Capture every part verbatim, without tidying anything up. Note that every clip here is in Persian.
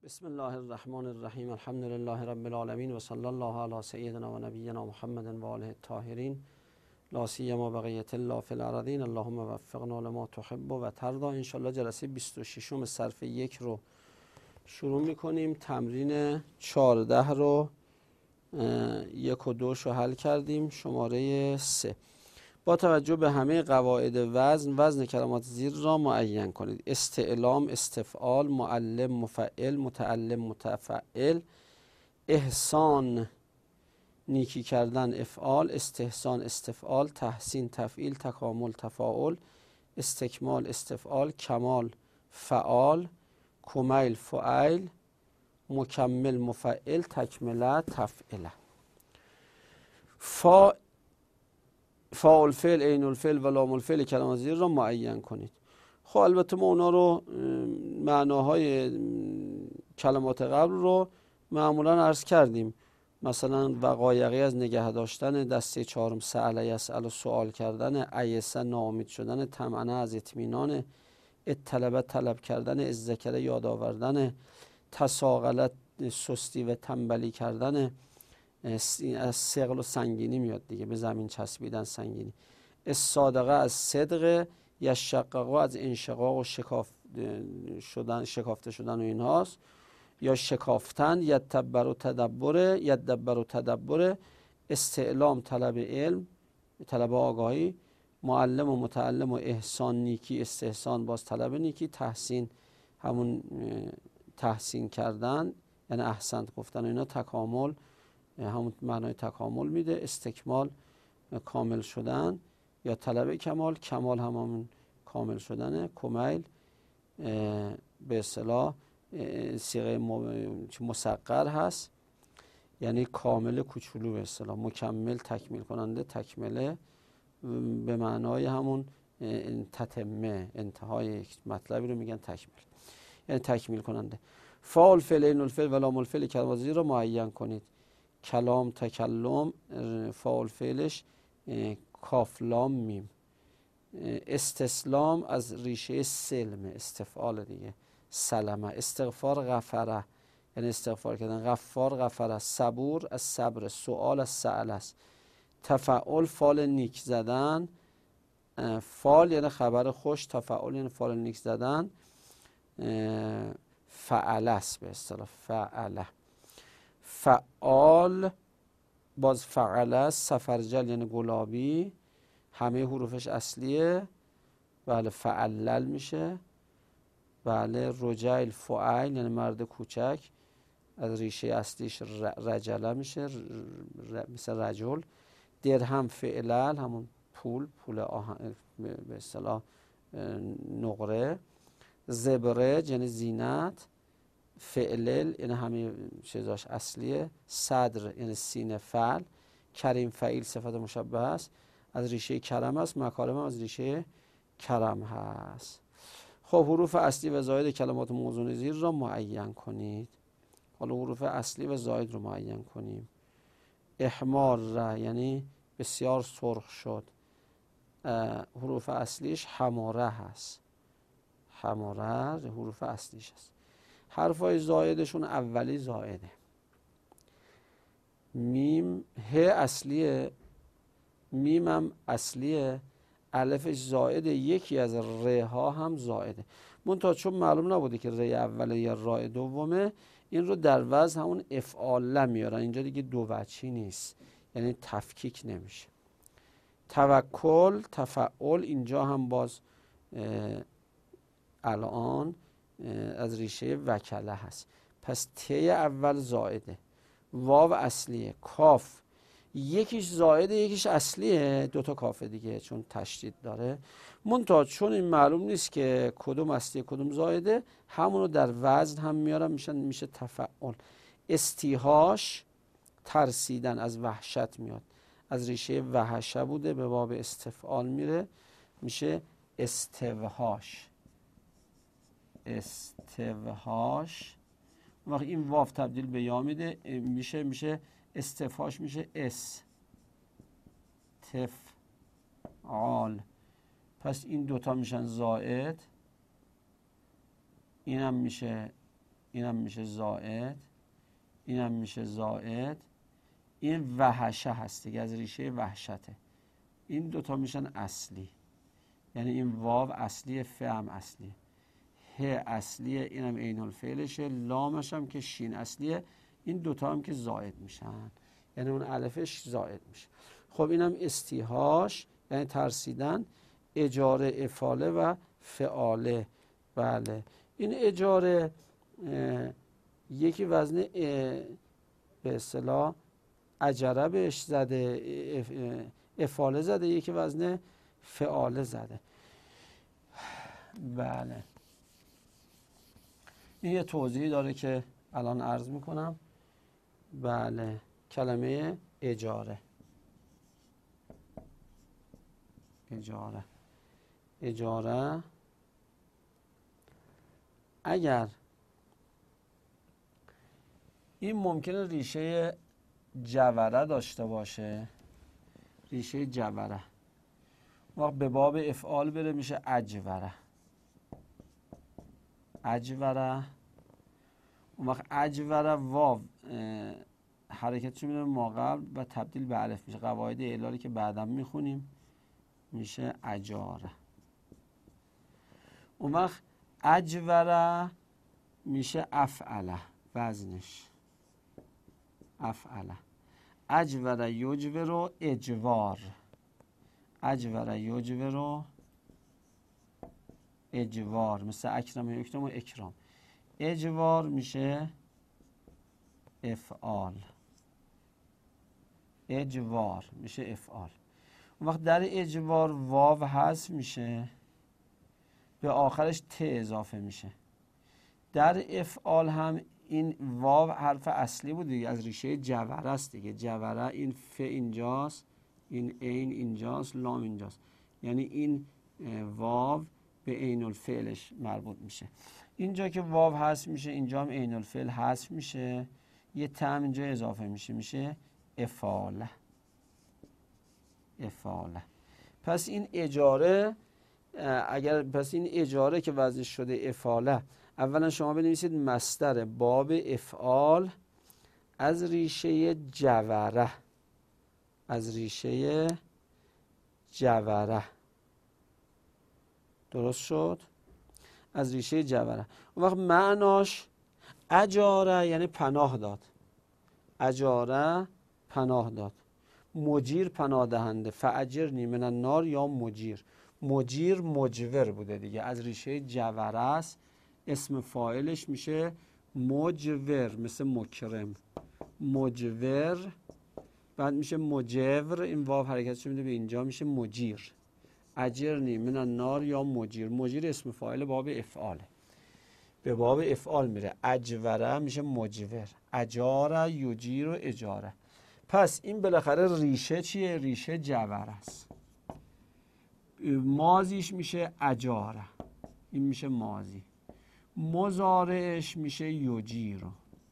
بسم الله الرحمن الرحیم. الحمد لله رب العالمین و صلی الله علی سیدنا و نبینا محمد و آله الطاهرین لا سیما بقیة الله فی الارضین. اللهم وفقنا لما تحب و ترضی. ان شاء الله جلسه بیست و شش صرف یک رو شروع میکنیم. تمرین چهارده رو یک و دوش رو حل کردیم. شماره سه. با توجه به همه قواعد وزن وزن کلمات زیر را معین کنید. استعلام استفعال، معلم مفعل، متعلم متفعل، احسان نیکی کردن افعال، استحسان استفعال، تحسین تفعیل، تکامل تفاعل، استکمال استفعال، کمال فعال، کمیل فعیل، مکمل مفعل، تکمله تفعله. فا فاعل فعل، عین الفعل و لام الفعل کلمات زیر را معین کنید. خب البته ما اونا رو معناهای کلمات قبل رو معمولا عرض کردیم. مثلا وقایقی از نگه داشتن، دسته چهارم سأل یسأل سوال کردن، ایسه ناامید شدن، طمأنه از اطمینان، اطلب طلب کردن، اذکر یاد آوردن، تساغلت سستی و تنبلی کردن، از ثقل و سنگینی میاد دیگه، به زمین چسبیدن سنگینی. الصادقه از صدق، یشقق از انشقاق و شکاف شدن شکافته شدن و اینهاست، یا شکافتن. یتبر و تدبر، یتدبر و تدبر، استعلام طلب علم، طلب آگاهی، معلم و متعلم و احسان نیکی، استحسان باز طلب نیکی، تحسین همون تحسین کردن یعنی احسنت گفتن و اینا، تکامل همون معنای تکامل میده، استکمال کامل شدن یا طلب کمال، کمال همون کامل شدنه، کمیل به اصطلاح صیغه مصغر هست یعنی کامل کوچولو به اصطلاح، مکمل تکمیل کننده، تکمله به معنای همون تتمه انتهای یک مطلبی رو میگن تکمیل یعنی تکمیل کننده. فاعل فعل، عین الفعل و لام الفعل کلمات زیر رو معین کنید. کلام تکلم فاعل فعلش کاف لام میم. استسلام از ریشه سلم استفعال دیگه، سلمه. استغفار غفره یعنی استغفار کردن، غفار غفره. صبور از صبر، سؤال از سأل است. تفعل فال نیک زدن، فال یعنی خبر خوش، تفعل یعنی فال نیک زدن، فعل است به اصطلاح، فعله. فعال باز فعل است. سفرجل یعنی گلابی، همه حروفش اصلیه. بله فعلل میشه. بله رجیل فعیل یعنی مرد کوچک، از ریشه اصلیش رجله میشه مثل رجل. درهم فعلل همون پول، پول آهن به اصطلاح نقره. زبرج یعنی زینت. فعلل یعنی همه چیزاش اصلیه. صدر یعنی سینه فعل. کریم فعیل صفت مشبه است، از ریشه کرم است. مکارم از ریشه کرم هست. خب حروف اصلی و زاید کلمات موزون زیر را معین کنید. حالا حروف اصلی و زاید رو معین کنیم. احمار را یعنی بسیار سرخ شد، حروف اصلیش حماره هست. حماره حروف اصلیش هست. حرفای زایدشون اولی زایده. میم ه اصلیه، میمم اصلیه، الفش زائده، یکی از ره ها هم زائده. منتها چون معلوم نبوده که ره اوله یا ره دومه، این رو در وزن همون افعال میارن. اینجا دیگه دو وجهی نیست یعنی تفکیک نمیشه. توکل تفعل، اینجا هم باز الان از ریشه وکله هست. پس ت اول زائده، واو اصلیه، کاف یکیش زائده یکیش اصلیه، دوتا کافه دیگه چون تشدید داره. منتها چون این معلوم نیست که کدوم اصلیه کدوم زائده، همونو در وزن هم میارم میشن میشه تفعل. استیهاش ترسیدن، از وحشت میاد، از ریشه وحشه بوده به باب استفعال میره میشه استوهاش. استوهاش وقتی این واو تبدیل به یا میده میشه میشه استفهاش میشه اس تفعال. پس این دوتا میشن زائد، این هم میشه اینم میشه زائد، اینم میشه زائد، این وحشه هست دیگه، از ریشه وحشته. این دوتا میشن اصلی، یعنی این واو اصلی، ف هم اصلی، ه اصلیه، اینم عین الفعلشه، لامش هم که شین اصلیه، این دوتا هم که زائد میشن، یعنی اون الفش زائد میشه. خب اینم استیهاش یعنی ترسیدن، اجاره افاله و فعاله. بله این اجاره یکی وزن به اصطلاح اجره بهش زده، افاله زده، یکی وزن فعاله زده. بله این یه توضیحی داره که الان عرض میکنم. بله کلمه اجاره، اجاره اجاره اگر این ممکنه ریشه جوره داشته باشه، ریشه جوره وقت به باب افعال بره میشه اجوره، اجوره اون وقت اجوره واو حرکتش میده ما قبل و تبدیل به الف میشه. قواعد اعلالی که بعداً میخونیم میشه اجاره. اون وقت اجوره میشه افعله، وزنش افعله. اجوره یجورو اجوار، اجوره یجورو اجوار، مثل اکرم یکرم و اکرام. اجوار میشه افعال، اجوار میشه افعال. اون وقت در اجوار واو حذف میشه، به آخرش ت اضافه میشه. در افعال هم این واو حرف اصلی بود دیگه، از ریشه جوره است دیگه. جوره این ف اینجاست، این عین اینجاست، لام اینجاست، یعنی این واو به عین الفعلش مربوط میشه. اینجا که واو حذف میشه اینجا هم عین الفعل حذف میشه، یه تم اینجا اضافه میشه، میشه افاله، افاله. پس این اجاره اگر پس این اجاره که وضعش شده افاله، اولا شما بنویسید مصدر باب افعال از ریشه جوره، از ریشه جوره، درست شد؟ از ریشه جوره. اون وقت معناش اجاره یعنی پناه داد، اجاره پناه داد. مجیر پناه دهنده، فاجرنی من النار یا مجیر. مجیر مجور بوده دیگه، از ریشه جوره است، اسم فاعلش میشه مجور، مثل مکرم، مجور. بعد میشه مجور، این واو حرکتش میده به اینجا میشه مجیر. اجرنی من النار یا مجیر. مجیر اسم فاعل باب افعاله، به باب افعال میره. اجوره میشه مجور، اجاره یجیر و اجاره. پس این بالاخره ریشه چیه؟ ریشه جوره است. ماضیش میشه اجاره، این میشه ماضی. مضارعش میشه یجیر،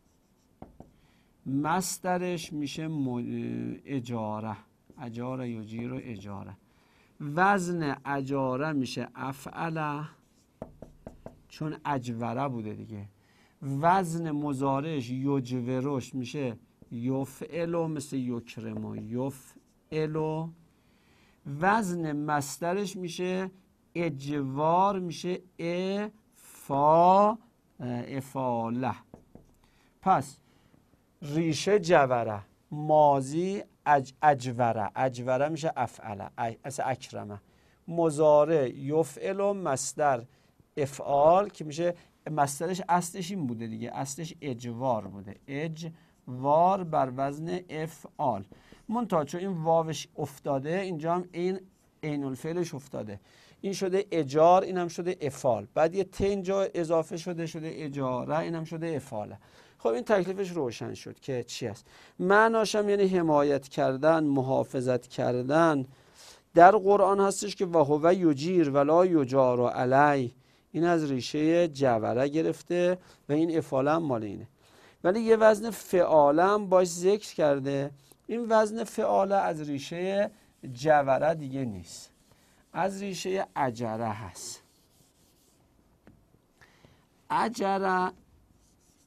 مصدرش میشه اجاره، اجاره یجیر و اجاره. وزن اجاره میشه افعله، چون اجوره بوده دیگه. وزن مضارعش یجوروش میشه یفعلو، مثل یکرمو، یفعلو. وزن مصدرش میشه اجوار، میشه افا افاله. پس ریشه جوره، ماضی اج اجوره، اجوره میشه افعله، از اکرمه. مضارع یفعل و مصدر افعال که میشه، مصدرش اصلش این بوده دیگه، اصلش اجوار بوده، اجوار بر وزن افعال. منتها چون این واوش افتاده اینجا هم این عین الفعلش افتاده، این شده اجار، اینم شده افعال. بعد یه ت اینجا اضافه شده، شده اجاره، اینم شده افعاله. خب این تکلیفش روشن شد که چی است. معناش هم یعنی حمایت کردن، محافظت کردن. در قرآن هستش که وهو یجیر ولا یجار علی، این از ریشه جوره گرفته و این افعاله هم مال اینه. ولی یه وزن فعاله هم باش ذکر کرده، این وزن فعاله از ریشه جوره دیگه نیست، از ریشه اجره هست. اجره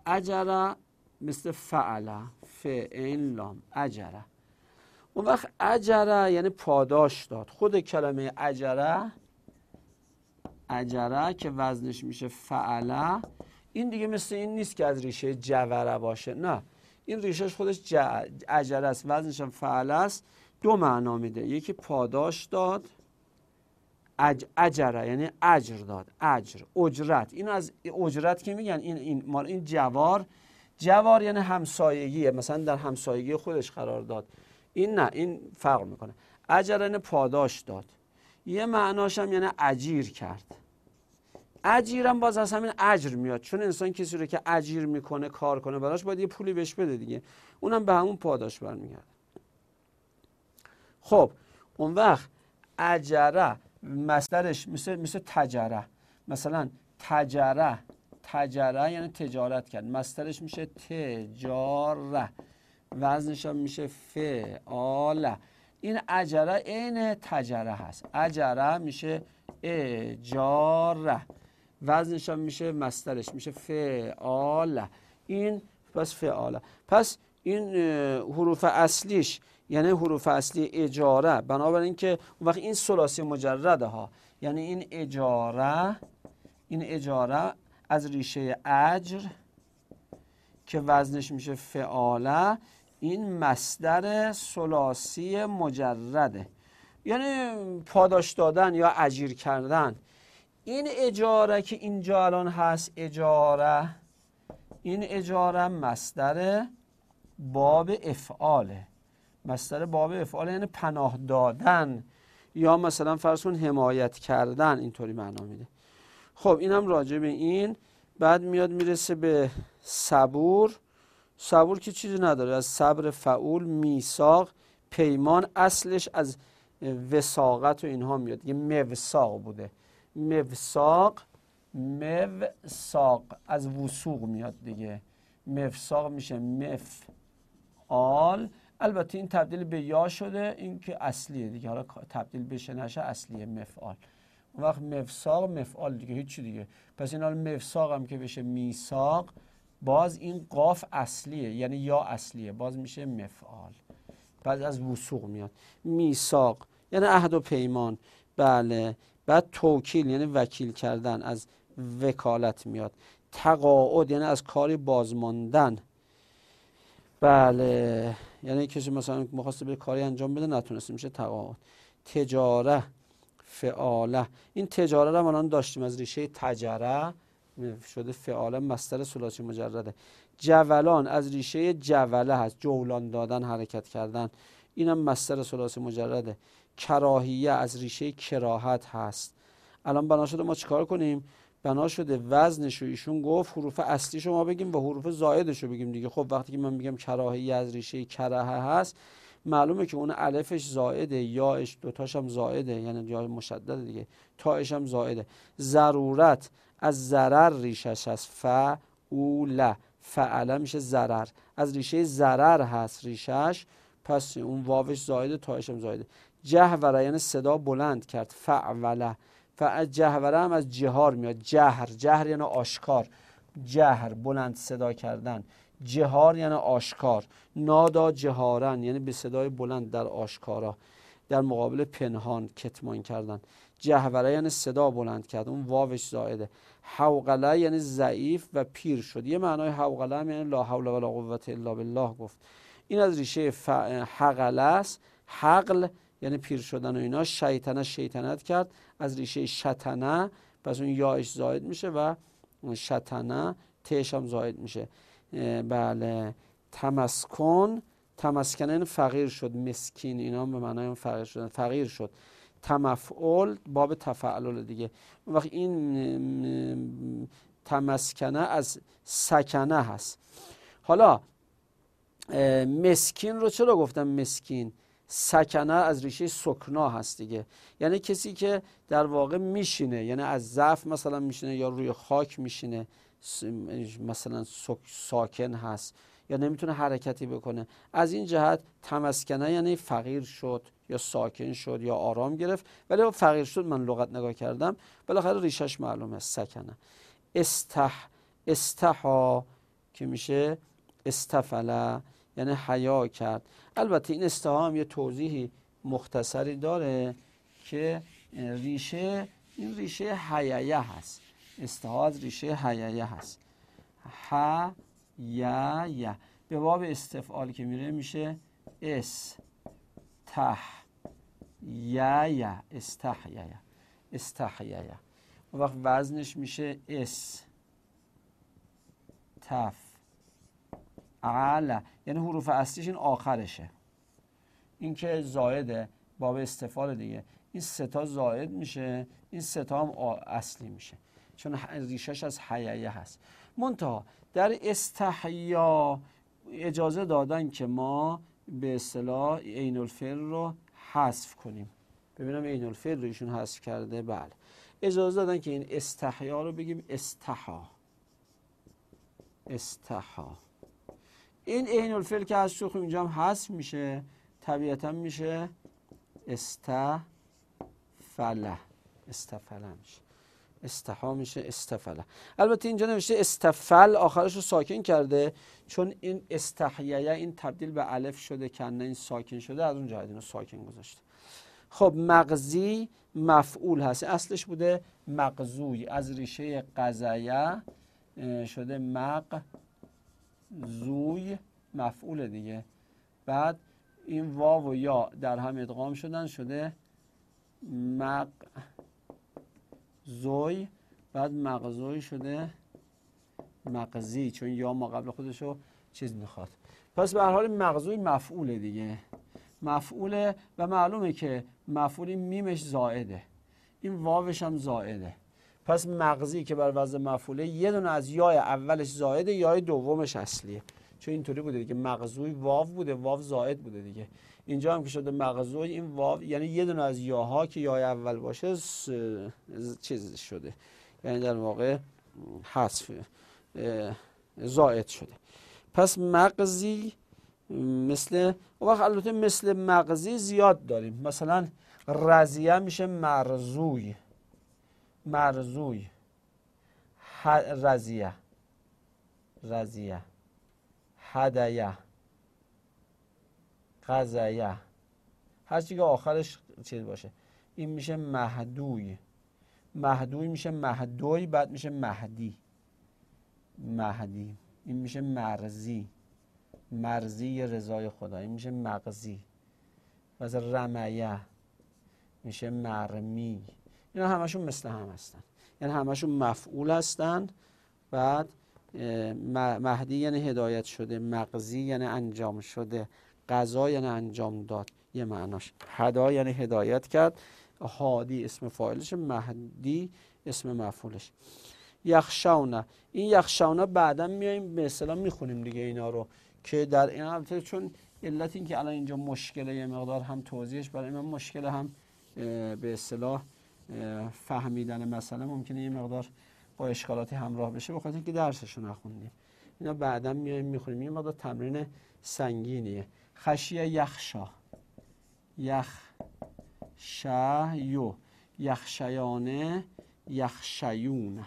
اجره مثل فعله، ف این لام اجره. اون وقت اجره یعنی پاداش داد. خود کلمه اجره، اجره که وزنش میشه فعله، این دیگه مثل این نیست که از ریشه جوره باشه، نه، این ریشهش خودش اجره است، وزنش هم فعله است. دو معنا میده، یکی پاداش داد، اج اجره یعنی اجر داد، اجر، اجرت. این از اجرت که میگن این این مال این جوار، جوار یعنی همسایگیه، مثلا در همسایگی خودش قرار داد. این نه، این فرق میکنه. اجر یعنی پاداش داد. یه معناش هم یعنی اجیر کرد. اجیرم باز از همین اجر میاد، چون انسان کسی رو که اجیر میکنه کار کنه براش باید یه پولی بهش بده دیگه، اونم به همون پاداش برمیگرده. خب اون وقت اجره مصدرش مثل مثل تجره، مثلا تجره، تجره یعنی تجارت کرد، مصدرش میشه تجاره، وزنش هم میشه فعاله. این اجره عین تجره هست، اجره میشه اجاره، وزنش هم میشه مصدرش میشه فعاله. این پس فعاله. پس این حروف اصلیش یعنی حروف اصلی اجاره، بنابراین که اون وقت این ثلاثی مجرده ها، یعنی این اجاره، این اجاره از ریشه اجر که وزنش میشه فعاله، این مصدر ثلاثی مجرده، یعنی پاداش دادن یا اجیر کردن. این اجاره که اینجا الان هست اجاره، این اجاره مصدر باب افعاله، مصدر باب افعال یعنی پناه دادن یا مثلا فرض کن حمایت کردن، اینطوری معنا میده. خب اینم راجع به این. بعد میاد میرسه به صبور. صبور که چیزی نداره، از صبر فعول، میثاق، پیمان، اصلش از وثاقت و اینها میاد، یه موثاق بوده، موثاق، موثاق از وثوق میاد دیگه، موثاق میشه مفعال. البته این تبدیل به یا شده، این که اصلیه دیگه، حالا تبدیل بشه نشه اصلیه مفعال. اون وقت مفساق مفعال دیگه، هیچی دیگه. پس این حالا مفساق هم که بشه میثاق، باز این قاف اصلیه یعنی یا اصلیه، باز میشه مفعال، بعد از وثوق میاد. میثاق یعنی عهد و پیمان، بله. بعد توکیل یعنی وکیل کردن، از وکالت میاد. تقاعد یعنی از کاری بازماندن، بله، یعنی کسی مثلا می‌خواسته به کاری انجام بده نتونسته، میشه تقاعد. تجاره، فعاله، این تجاره رو ما الان داشتیم از ریشه تجره شده فعاله، مصدر ثلاثی مجرده. جولان از ریشه جوله هست، جولان دادن، حرکت کردن، اینم مصدر ثلاثی مجرده. کراهیه از ریشه کراهت هست. الان بنا شده ما چیکار کنیم؟ بنا شده وزنش رو ایشون گفت، حروف اصلیش رو ما بگیم و حروف زائدش رو بگیم دیگه. خب وقتی که من میگم کراهیه از ریشه کره هست، معلومه که اون الفش زائده، یاش دوتاش هم زائده، یعنی یا مشدده دیگه، تاش هم زائده. ضرورت از ضرر ریشش هست، فعوله، فعله میشه ضرر، از ریشه ضرر هست ریشش، پس اون واوش زائده، تاش هم زائده. جهوره یعنی صدا بلند کرد، فعوله، فعل. جهوره هم از جهار میاد، جهر، جهر یعنی آشکار، جهر بلند صدا کردن، جهار یعنی آشکار. نادا جهارن یعنی به صدای بلند در آشکارا، در مقابل پنهان کتمان کردن. جهوره یعنی صدا بلند کرد، اون واوش زائده. حوقله یعنی ضعیف و پیر شد. یه معنای حوقله هم یعنی لا حول ولا قوة الا بالله گفت. این از ریشه ف... حقله است، حقل یعنی پیر شدن و اینا. شیطنه، شیطنت کرد، از ریشه شتنه، پس اون یاش زائد میشه و شتنه، تش هم زائد میشه، بله. تمسکن، تمسکنه این فقیر شد، مسکین، اینا به معنای فقیر شدن، فقیر شد. تمفعل باب تفعل دیگه. اون وقت این تمسکنه از سکنه هست. حالا مسکین رو چرا گفتم مسکین؟ سکنه از ریشه سکنا هست دیگه، یعنی کسی که در واقع میشینه، یعنی از ضعف مثلا میشینه یا روی خاک میشینه، مثلا ساکن هست یا نمیتونه حرکتی بکنه. از این جهت تمسکنه یعنی فقیر شد یا ساکن شد یا آرام گرفت. ولی فقیر شد من لغت نگاه کردم، بالاخره ریشش معلومه، سکنه. استح، استحا که میشه استفله، یعنی حیا کرد. البته این استها هم یه توضیحی مختصری داره که ریشه، این ریشه حییه هست. استها از ریشه حییه هست. حییه به باب استفعال که میره میشه استح یه استحیه استحیه. اون وقت وزنش میشه اس تف علا، یعنی حروف اصلیش این آخرشه. این که زائده باب استفعال دیگه، این سه تا زائد میشه، این سه تا هم اصلی میشه، چون ریشش از حییه هست. منتها در استحیا اجازه دادن که ما به اصطلاح عین الفعل رو حذف کنیم. ببینم عین الفعل رو ایشون حذف کرده. بله، اجازه دادن که این استحیا رو بگیم استحا. استحا این عین الفعل که حذف شد اینجا هم حذف میشه، طبیعتا میشه استفله. استفله میشه، استحا میشه استفله. البته اینجا نوشته استفل، آخرش رو ساکن کرده، چون این استحییه این تبدیل به الف شده، کنه این ساکن شده، از اون جهت اینو ساکن گذاشته. خب مغزی مفعول هست، اصلش بوده مغزوی، از ریشه قضیه شده مغزوی، مفعول دیگه. بعد این واو و یا در هم ادغام شدن شده مغزوی، بعد مغزوی شده مغزی، چون یا ما قبل خودشو چیز میخواد. پس به هر حال مغزوی مفعوله دیگه، مفعوله و معلومه که مفعول میمش زائده، این واوش هم زائده. پس مغزی که بر وزن مفعوله یه دونه از یای اولش زائده، یای دومش اصلیه، چون اینطوری بوده دیگه، مغزوی واو بوده، واو زائد بوده دیگه. اینجا هم که شده مغزوی، این واو یعنی یه دونه از یاها که یای اول باشه چیز شده، یعنی در واقع حذف زائد شده. پس مغزی مثل، و وقت البته مثل مغزی زیاد داریم، مثلا رضیه میشه مرزوی، مرزوی رضیه رضیه هدیه قضیه، هر چی که آخرش چیز باشه این میشه مهدوی. مهدوی میشه مهدوی، بعد میشه مهدی، مهدی. این میشه مرزی، مرزی رضای خدا، این میشه مغزی. و رمیه میشه مرمی. اینا همشون مثل هم هستن، یعنی همشون مفعول هستن. بعد مهدی یعنی هدایت شده، مغزی یعنی انجام شده، قضا یعنی انجام داد، یه معناش. هدا یعنی هدایت کرد، هادی اسم فاعلش، مهدی اسم مفعولش. یخشونه، این یخشونه بعدا میایم به اصطلاح میخونیم دیگه اینا رو، که در این البته چون علت این که الان اینجا مشکله یه مقدار هم توضیحش برای من مشکله، هم به اصطلاح فهمیدن مسئله ممکنه یه مقدار با اشکالاتی همراه بشه، بخاطر اینکه درسشو نخوندیم. اینا بعدا میایم میخونیم، یه مقدار تمرین سنگینیه. خشیه یخشا، یخشیو، یخشیانه، یخشیون،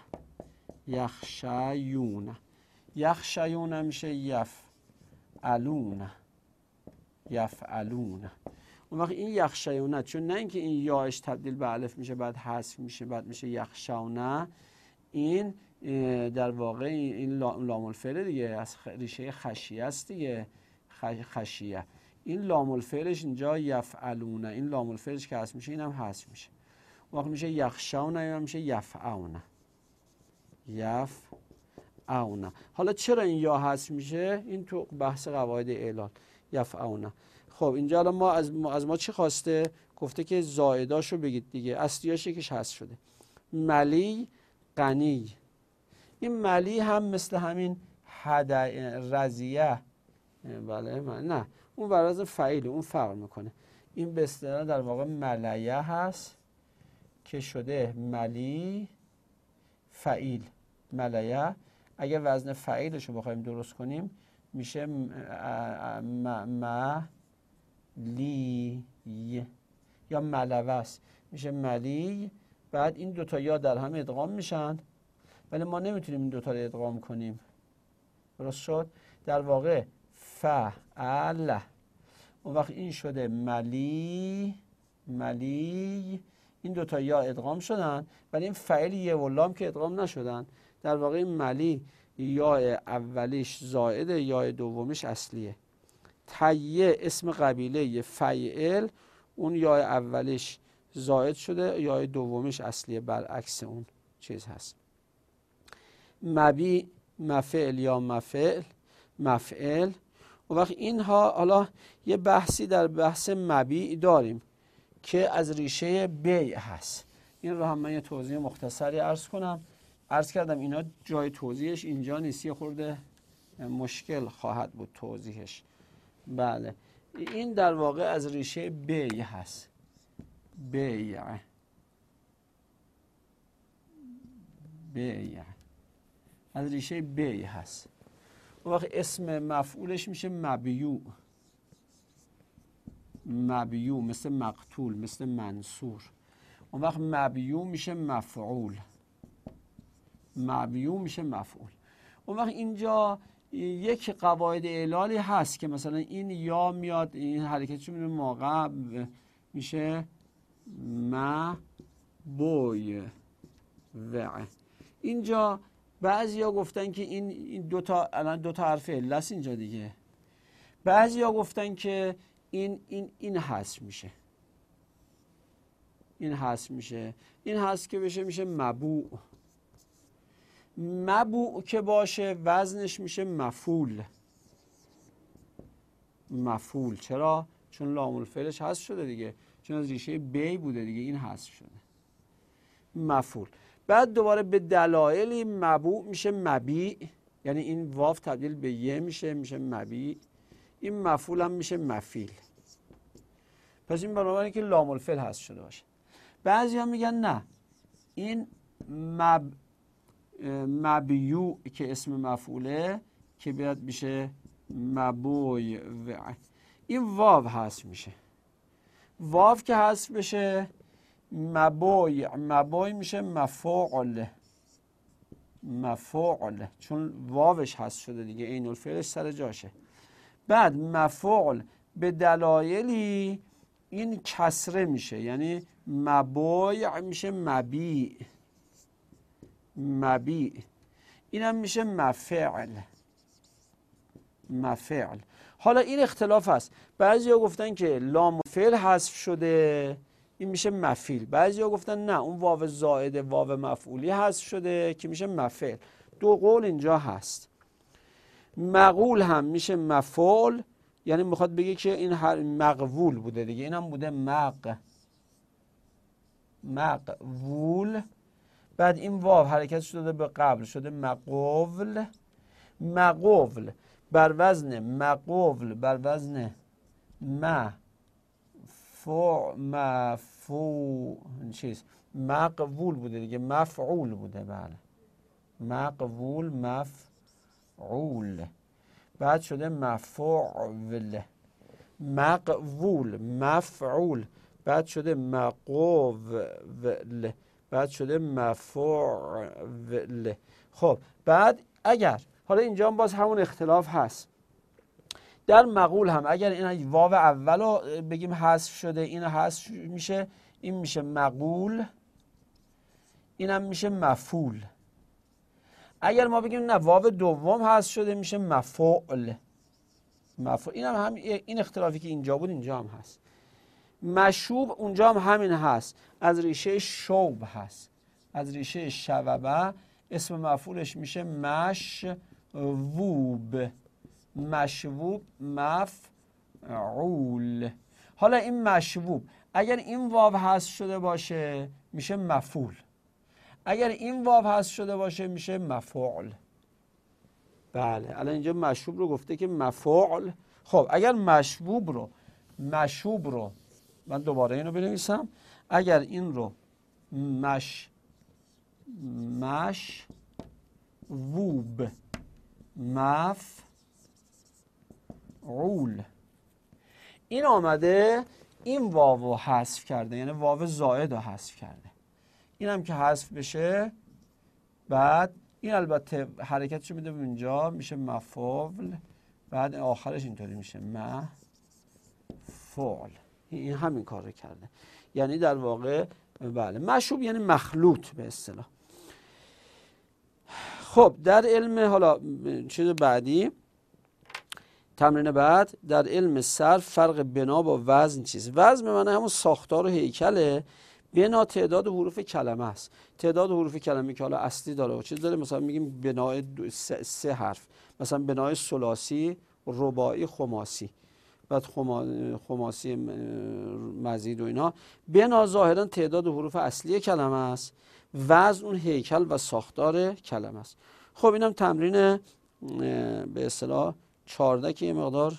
یخشیون. یخشیون میشه یفعلون، یفعلون. اون وقت این یخشیونه، چون نه اینکه این یاش تبدیل به الف میشه بعد حذف میشه بعد میشه یخشونه، این در واقع این لام الفعل دیگه، از ریشه خشیه است دیگه، خشیه. این لام الفعلش اینجا یفعلونه، این لام الفعلش که حذف میشه اینم حذف میشه، اون وقت میشه یخشونه، اینم میشه یفعونه، یفعونه. حالا چرا این یا حذف میشه؟ این تو بحث قواعد اعلال. یفعونه. خب اینجا الان ما از ما, از ما چی خواسته؟ گفته که زائداشو بگید دیگه، اصلیاش یکیش حذف شده. ملی، غنی. این ملی هم مثل همین هدی رضیه، بله من نه، اون برای فعیل، اون فرق میکنه. این به اصطلاح در واقع ملیه هست که شده ملی فعیل. ملیه اگه وزن فعیلش رو بخوایم درست کنیم میشه ملی یا ملوه است، میشه ملی. بعد این دوتا یا در هم ادغام میشن، ولی ما نمیتونیم این دوتا رو ادغام کنیم، درست شد؟ در واقع فعل، اون وقت این شده ملی، ملی، این دوتا یا ادغام شدن ولی این فعل یه و لام که ادغام نشدن. در واقع این ملی یا اولیش زائده، یا دومیش اصلیه. تیه اسم قبیله فعل، اون یا اولیش زائد شده، یا دومیش اصلیه، برعکس اون چیز هست. مبی مفعل یا مفعل، مفعل. اون وقت اینها، حالا یه بحثی در بحث مبی داریم که از ریشه بیع هست. این رو هم من یه توضیح مختصری عرض کنم. عرض کردم اینا جای توضیحش اینجا نیست، یه خورده مشکل خواهد بود توضیحش. بله، این در واقع از ریشه بیع هست. بیع، بیع از ریشه بیع هست. اون وقت اسم مفعولش میشه مبیوع، مبیوع مثل مقتول، مثل منصور. اون وقت مبیوع میشه مفعول، مبیوع میشه مفعول. اون وقت اینجا یک قواعد اعلالی هست که مثلا این یا میاد، این حرکتش میشه موقع میشه مبوی و. اینجا بعضیا گفتن که این این دو تا الان دو تا حرف عله است اینجا دیگه. بعضیا گفتن که این این این حذف میشه، این حذف میشه، این حذف که بشه میشه مبوع. مبوع که باشه وزنش میشه مفعول، مفعول. چرا؟ چون لام الفعلش حذف شده دیگه، چون از ریشه بی بوده دیگه، این حذف شده، مفعول. بعد دوباره به دلایلی مبوع میشه مبیع، یعنی این واو تبدیل به یه میشه، میشه مبیع. این مفعول هم میشه مفیل. پس این بنابراینه که لام الفعل حذف شده باشه. بعضی ها میگن نه، این مب مبیوع که اسم مفعوله که بیاد میشه مبوی و این واو حذف میشه. واو که حذف بشه مبوی، مبوی میشه مفعول، مفعول، چون واوش حذف شده دیگه، عین الفعلش سر جاشه. بعد مفعول به دلایلی این کسره میشه، یعنی مبوی میشه مبیع، مبیع. اینم میشه مفعل، مفعل. حالا این اختلاف هست، بعضیا گفتن که لام فعل حذف شده این میشه مفیل، بعضیا گفتن نه اون واو زائده واو مفعولی حذف شده که میشه مفعل. دو قول اینجا هست. مقول هم میشه مفعول، یعنی میخواد بگه که این مقبول بوده دیگه، اینم بوده مق مقبول. بعد این واو حرکت شده به قبل شده مقول، مقول بر وزن مقول، بر وزن مفعول، مفعول چیز مقبول بوده دیگه، مفعول بوده. بله، مقبول مفعول، بعد شده مفعول، مقبول مفعول، بعد شده مقول، بعد شده مفعول. خب بعد اگر حالا اینجا هم باز همون اختلاف هست در مقول هم، اگر این واو اولو بگیم حذف شده، این حذف میشه، این میشه مقول، اینم میشه مفعول. اگر ما بگیم نه واو دوم حذف شده میشه مفعول، مفعول. اینم هم این اختلافی که اینجا بود اینجا هم هست. مشوب اونجا هم همین هست، از ریشه شوب هست، از ریشه شوبه، اسم مفعولش میشه مشووب، مشووب مفعول. حالا این مشووب اگر این واو حذف شده باشه میشه مفعول، اگر این واو حذف شده باشه میشه مفعول. بله، الان اینجا مشوب رو گفته که مفعول. خب اگر مشوب رو مشوب رو من دوباره اینو بنویسم، اگر این رو مش مش ووب مفعول، این آمده این واو حذف کرده، یعنی واو زائد رو حذف کرده. این هم که حذف بشه بعد این البته حرکتشو میده اونجا میشه مفعول، بعد آخرش اینطوری میشه مفعول. این همین کار رو کرده، یعنی در واقع بله مشوب یعنی مخلوط به اصطلاح. خب در علم حالا چیز بعدی، تمرین بعد، در علم صرف فرق بنا با وزن چیست؟ وزن به معنی همون ساختار و هیکله، بنا تعداد حروف کلمه است. تعداد حروف کلمه که حالا اصلی داره و چیز داره، مثلا میگیم بنای سه, سه حرف، مثلا بنای ثلاثی، رباعی، خماسی، بعد خماسی مزید و اینا. بنا ظاهرا تعداد حروف اصلی کلمه است، وزن اون هیکل و ساختار کلمه است. خب اینم تمرین به اصطلاح چهارده که یه مقدار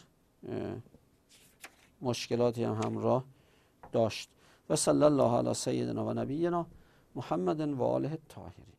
مشکلاتی هم همراه داشت. و صلی الله علی سیدنا و نبینا محمد و آله الطاهرین.